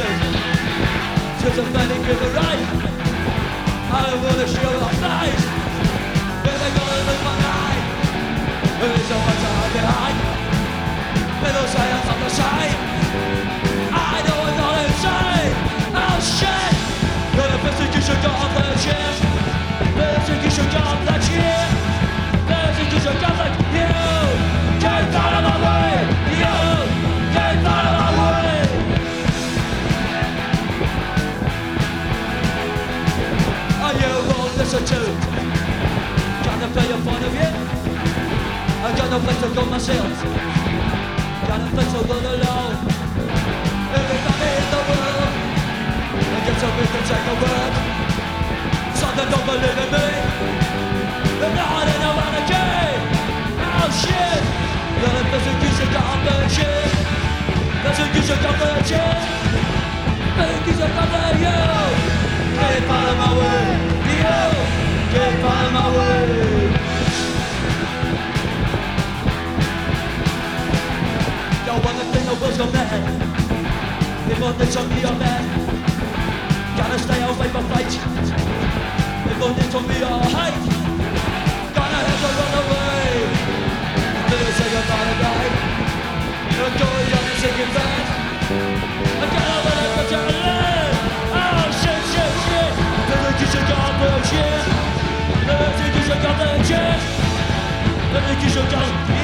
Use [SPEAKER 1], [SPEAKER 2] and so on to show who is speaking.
[SPEAKER 1] Schizophrenic in the right. I wanna show our face. When they gonna lose my mind? There is so much I hide behind. Middle science on the side. I know I'm not insane. Oh shit! You're the persecution of the chip. Persecution of the chip. Persecution of the you. Get out of my way. You. Get out of my way. You won't listen to. Got to play your point of view. I got no place to go myself. Got no place to go alone. Everybody in the world, I get so big to take a word. Some that don't believe in me. They're not in a renegade. Oh shit. You're the persecution of the shit. Persecution of the shit. Persecution of the you. Get out of my way, you. Get out of my way. Yo, when the thing was gone mad, before they took me on that, gotta stay away from fight. Before they took me on height, gonna have to run away. Until say you're not a guy, you're going on and singing bad. I gotta let it put your life. Oh shit, shit, shit. Persecution of the shit. Persecution of the shit. Persecution of